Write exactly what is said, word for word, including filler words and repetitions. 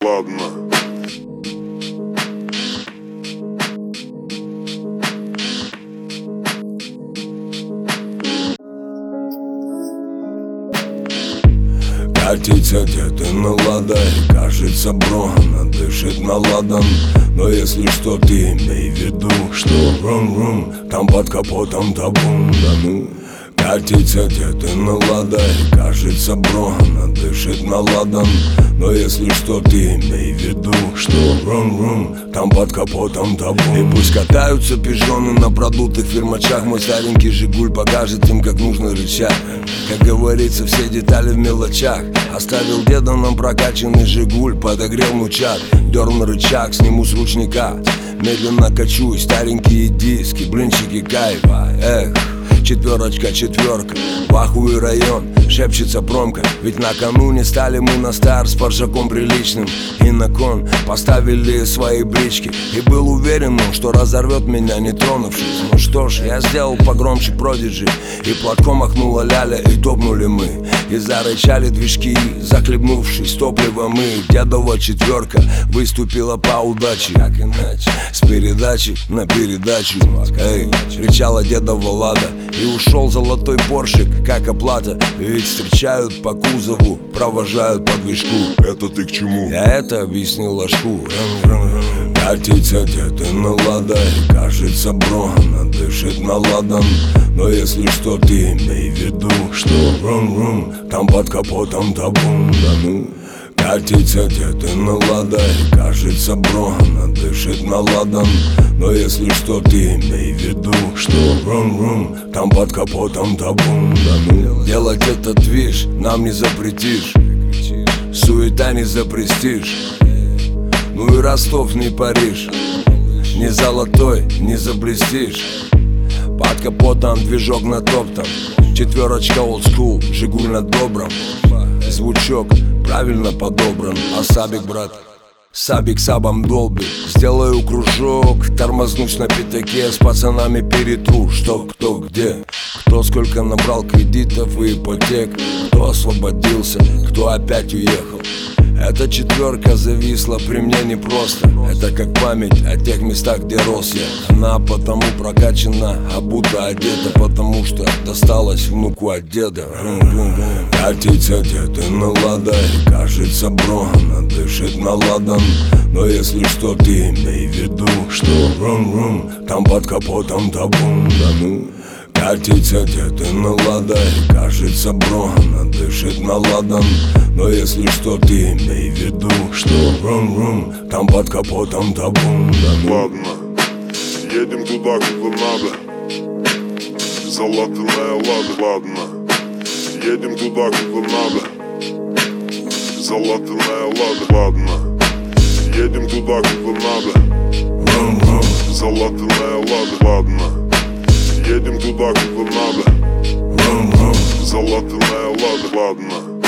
Ладно. Катится где-то на ладой, кажется, бро, она дышит на ладан. Но если что, ты имей в виду, что рум-рум, там под капотом табун, да ну. Катится где-то на ладой, кажется, бро, она дышит на ладан. Но если что, ты имей в виду, что рум-рум, там под капотом табун. И пусть катаются пижоны на продутых фирмачах, мой старенький Жигуль покажет им, как нужно рычать. Как говорится, все детали в мелочах. Оставил деда нам прокачанный Жигуль, подогрел мучат, дерну рычаг, сниму с ручника. Медленно качусь, старенькие диски, блинчики кайфа, эх. Четверочка, четверка, в ахуе район, шепчется промка. Ведь накануне стали мы на старт с паршаком приличным. И на кон поставили свои брички. И был уверен, ну, что разорвет меня, не тронувшись. Ну что ж, я сделал погромче Продиджи. И платком махнула ляля, и топнули мы. И зарычали движки, захлебнувшись топливом. И дедова четверка выступила по удаче. Как иначе? С передачи на передачу. Эй, кричала дедова Лада. И ушел золотой поршик, как оплата. Ведь встречают по кузову, провожают по движку. Это ты к чему? Я это объяснил ложку. Катится где-то на ладой, кажется, бро, она дышит на ладан. Но если что, ты имей в виду, что рум-рум, там под капотом табун, да ну. Катится где-то на ладой, кажется, бро, она дышит на ладан. Но если что, ты имей в виду, что рум-рум, там под капотом табун, да ну. Делать этот движ нам не запретишь, суета не за престиж. Ну и Ростов не Париж, не золотой, не заблестишь. Под капотом движок натоптан, четверочка old school, Жигуль на добром. Звучок правильно подобран, а Сабик, брат, Сабик сабом долбит. Сделаю кружок, тормознусь на пятаке, с пацанами перетру, что кто где. Кто сколько набрал кредитов и ипотек, кто освободился, кто опять уехал. Эта четверка зависла при мне непросто. Это как память о тех местах, где рос я. Она потому прокачана, обута, одета, потому что досталась внуку от деда. Катится где-то на ладой, кажется, бро, она дышит на ладан. Но если что, ты имей в виду, что рум-рум, там под капотом табун, да ну. Катится где-то на ладой, кажется, бро, она дышит на ладан. Но если что, ты имей в виду, что рум-рум, там под капотом табун, да ну. Ладно, едем туда, куда надо. Залатанная лада, ладно. Едем туда, куда надо. Залатанная лада, ладно. Едем туда, куда надо. Рум-рум. Залатанная лада, ладно. Едем туда, куда надо. Рум-рум. Залатанная лада, ладно.